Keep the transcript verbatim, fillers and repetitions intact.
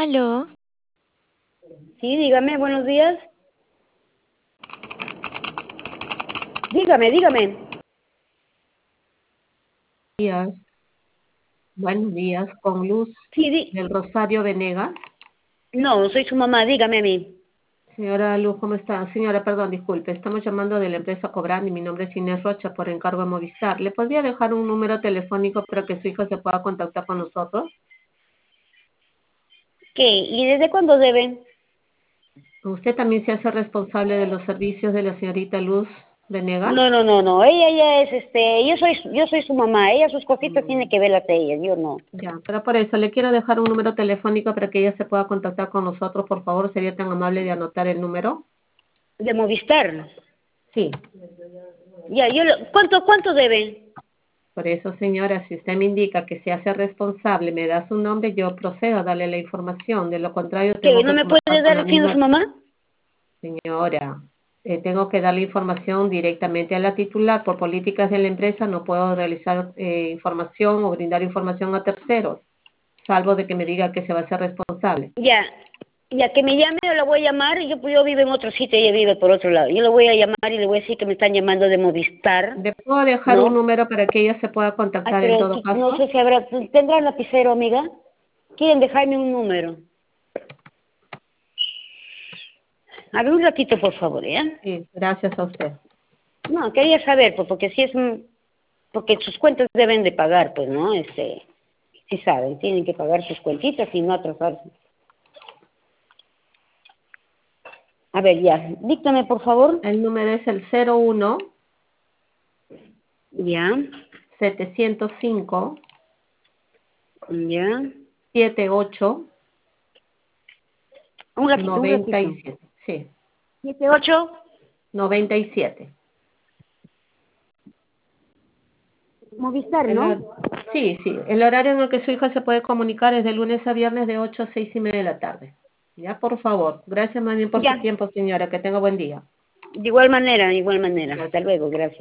Aló, Sí, dígame, buenos días. Dígame, dígame. Días, buenos días, con Luz Sí, di del Rosario Venegas. no, soy su mamá, dígame a mí. Señora Luz, ¿cómo está? Señora, perdón, disculpe, estamos llamando de la empresa Cobrani, mi nombre es Inés Rocha, por encargo de Movistar. ¿Le podría dejar un número telefónico para que su hijo se pueda contactar con nosotros? ¿Qué? ¿Y desde cuándo deben? ¿Usted también se hace responsable de los servicios de la señorita Luz Venegas? No, no, no, no, ella ya es, este, yo soy, yo soy su mamá, ella sus cositas tiene que verlas ella, yo no. Ya, pero por eso le quiero dejar un número telefónico para que ella se pueda contactar con nosotros. Por favor, sería tan amable de anotar el número. De Movistar. Sí. Ya, yo, lo- ¿cuánto, cuánto deben? Por eso, señora, si usted me indica que se hace responsable, me da su nombre, yo procedo a darle la información. De lo contrario, ¿Qué? tengo ¿No que me conversar puede con la dar siendo su misma mamá? señora. Eh, tengo que darle información directamente a la titular. Por políticas de la empresa no puedo realizar eh, información o brindar información a terceros, salvo de que me diga que se va a hacer responsable. Ya, ya que me llame, yo la voy a llamar, yo, yo vivo en otro sitio, ella vive por otro lado. Yo la voy a llamar y le voy a decir que me están llamando de Movistar, ¿Le puedo dejar un ¿no? número para que ella se pueda Ay, contactar en pero todo tú- no caso? sé si habrá, ¿tendrán lapicero, amiga? ¿Quieren dejarme un número? A ver, un ratito, por favor, ¿ya? Sí, gracias a usted. No, quería saber, pues, porque si es un... Porque sus cuentas deben de pagar, pues, ¿no? Este, sí saben, tienen que pagar sus cuentitas y no atrasarse. A ver, ya, díctame, por favor. El número es el cero uno Ya, setecientos cinco ya. siete ocho Un ratito, un noventa ratito. y siete. Sí, ¿Siete, ocho? noventa y siete. Movistar, El ¿no? hor- sí, sí. El horario en el que su hija se puede comunicar es de lunes a viernes de ocho a seis y media de la tarde. Ya, por favor. Gracias más bien por su Ya. tiempo, señora. Que tenga buen día. De igual manera, de igual manera. Gracias. Hasta luego, gracias.